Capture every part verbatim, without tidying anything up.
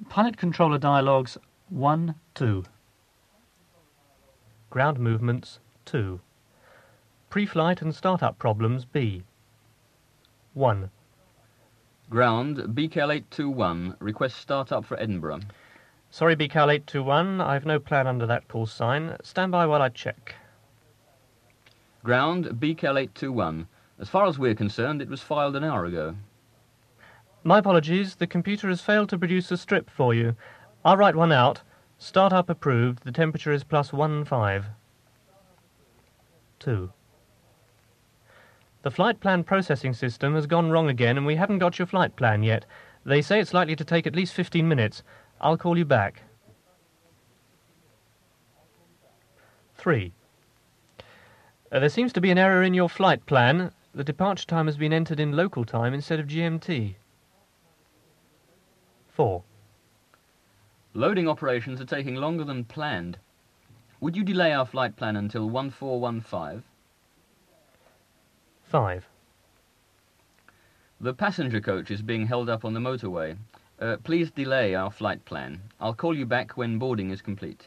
Pilot controller dialogues one, two. Ground movements two. Pre-flight and start-up problems B. one. Ground, B K L eight two one, request start-up for Edinburgh. Sorry, B K L eight two one, I've no plan under that call sign. Stand by while I check. Ground, B K L eight two one. As far as we're concerned, it was filed an hour ago. My apologies, the computer has failed to produce a strip for you. I'll write one out. Start-up approved, the temperature is plus one five. two. The flight plan processing system has gone wrong again and we haven't got your flight plan yet. They say it's likely to take at least fifteen minutes. I'll call you back. three. Uh, there seems to be an error in your flight plan. The departure time has been entered in local time instead of G M T. four. Loading operations are taking longer than planned. Would you delay our flight plan until one four one five? five. The passenger coach is being held up on the motorway. Uh, please delay our flight plan. I'll call you back when boarding is complete.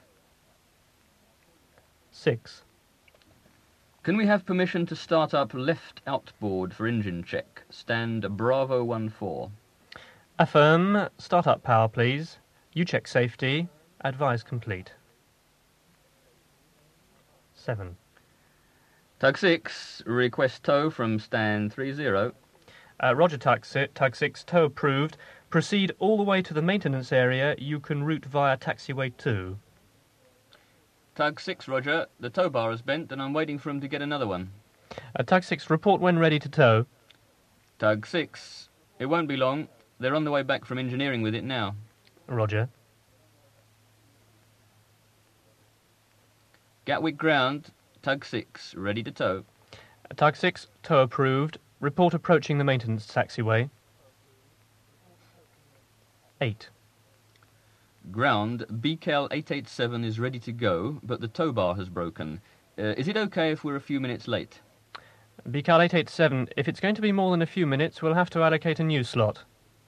six. Can we have permission to start up left outboard for engine check? Stand Bravo one four. Affirm. Start up power, please. You check safety. Advise complete. seven. Tug six, request tow from stand three zero. Uh, Roger, Tug six, Tug six, tow approved. Proceed all the way to the maintenance area. You can route via taxiway two. Tug six, Roger. The tow bar is bent and I'm waiting for him to get another one. Uh, Tug six, report when ready to tow. Tug six, it won't be long. They're on the way back from engineering with it now. Roger. Gatwick ground, Tug six, ready to tow. Uh, Tug six, tow approved. Report approaching the maintenance taxiway. eight. Ground, B K L eight eight seven is ready to go, but the tow bar has broken. Uh, is it okay if we're a few minutes late? B K L eight eight seven, if it's going to be more than a few minutes, we'll have to allocate a new slot.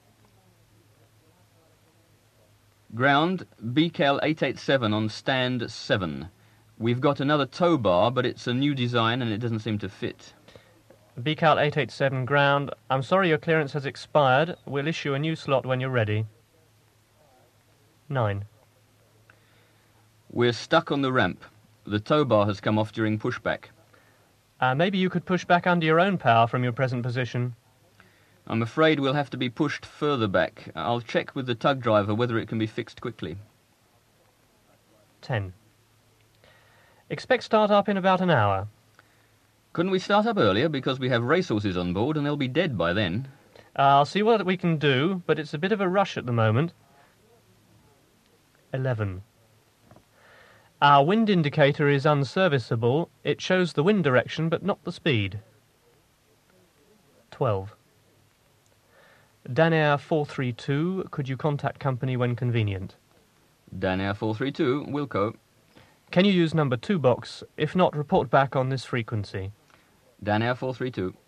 Ground, B K L eight eight seven on stand seven. We've got another tow bar, but it's a new design and it doesn't seem to fit. B K L eight eight seven ground, I'm sorry your clearance has expired. We'll issue a new slot when you're ready. nine. We're stuck on the ramp. The tow bar has come off during pushback. Uh, maybe you could push back under your own power from your present position. I'm afraid we'll have to be pushed further back. I'll check with the tug driver whether it can be fixed quickly. ten. Expect start up in about an hour. Couldn't we start up earlier because we have racehorses on board and they'll be dead by then? Uh, I'll see what we can do, but it's a bit of a rush at the moment. eleven. Our wind indicator is unserviceable. It shows the wind direction but not the speed. twelve. Danair four three two, could you contact company when convenient? Danair four three two, Wilco. Can you use number two box? If not, report back on this frequency. Danair four three two.